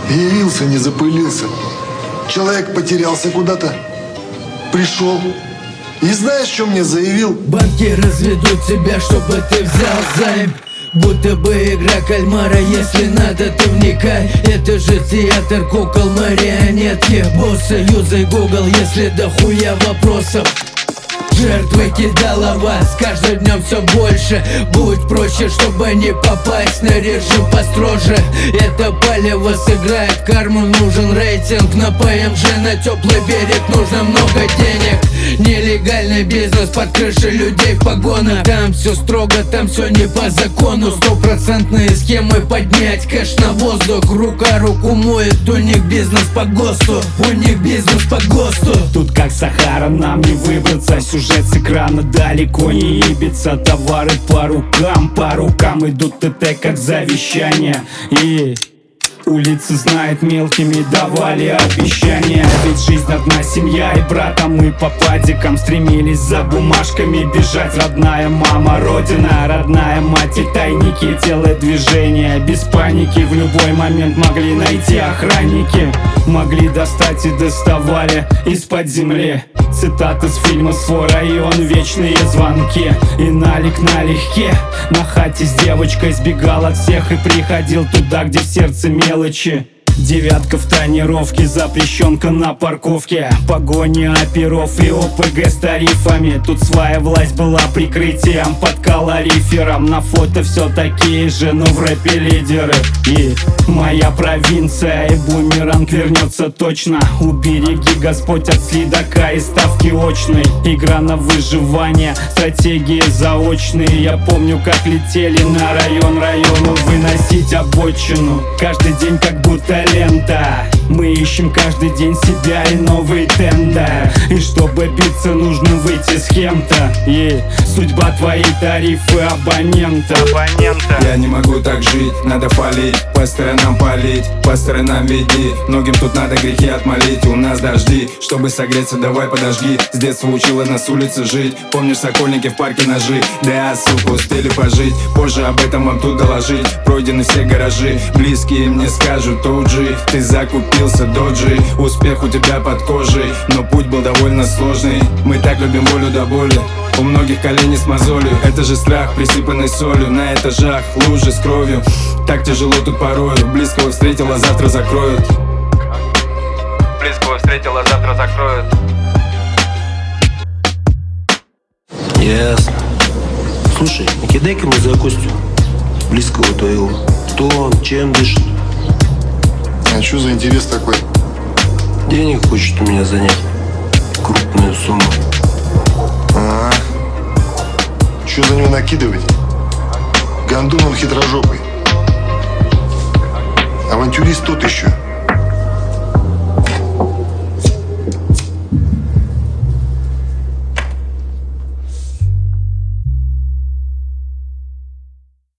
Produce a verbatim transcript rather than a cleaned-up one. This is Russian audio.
Явился, не запылился. Человек потерялся куда-то. Пришел. И знаешь, что мне заявил? Банки разведут тебя, чтобы ты взял займ. Будто бы игра кальмара, если надо, ты вникай. Это же театр кукол, марионетки. Боссы, юзай Google, если дохуя вопросов. Жертвы кидала вас, каждым днем все больше. Будь проще, чтобы не попасть на режим построже. Это палево сыграет в карму, нужен рейтинг. На ПМЖ на теплый берег нужно много денег. Нелегальный бизнес под крышей людей в погонах. Там все строго, там все не по закону. Стопроцентные схемы поднять кэш на воздух. Рука руку моет, у них бизнес по ГОСТу. У них бизнес по ГОСТу. Тут как Сахара, нам не выбраться. Сюжет с экрана далеко не ибица. Товары по рукам, по рукам идут ТТ как завещание. И улица знает, мелкими давали обещания. Ведь жизнь одна семья, и братом мы по падикам стремились за бумажками бежать. Родная мама, родина, родная мать и тайники. Делая движения без паники, в любой момент могли найти охранники. Могли достать и доставали из-под земли. Цитаты с фильма «Свой район», вечные звонки. И налик налегке. На хате с девочкой сбегал от всех и приходил туда, где в сердце мелочи. Девятка в тонировке, запрещенка на парковке. Погони оперов и ОПГ с тарифами. Тут своя власть была прикрытием под калорифером. На фото все такие же, но в рэпе лидеры. И моя провинция, и бумеранг вернется точно. Убереги Господь от следака и ставки очной. Игра на выживание, стратегии заочные. Я помню, как летели на район району выносить обочину. Каждый день как будто лента. Мы ищем каждый день себя и новый тендер. И чтобы биться, нужно выйти с кем-то. И судьба твои тарифы абонента. абонента Я не могу так жить, надо фалить. По сторонам палить, по сторонам веди. Многим тут надо грехи отмолить. У нас дожди, чтобы согреться, давай подожги. С детства учила нас улицы жить. Помнишь, сокольники в парке ножи? Да, сука, успели пожить. Позже об этом вам тут доложить. Пройдены все гаражи. Близкие мне скажут, оджи, ты закупился доджи. Успех у тебя под кожей, но путь был довольно сложный. Мы так любим волю до боли. У многих колени с мозолью. Это же страх, присыпанный солью. На этажах лужи с кровью. Так тяжело тут порою. Близкого встретила, завтра закроют. Близкого встретила, завтра закроют. Ясно. Слушай, накидай-ка мне за Костю, близкого твоего. Кто он, чем дышит? А что за интерес такой? Денег хочет у меня занять. Крупную сумму. А, что за него накидывать? Гондон он хитрожопый. Авантюрист тот еще.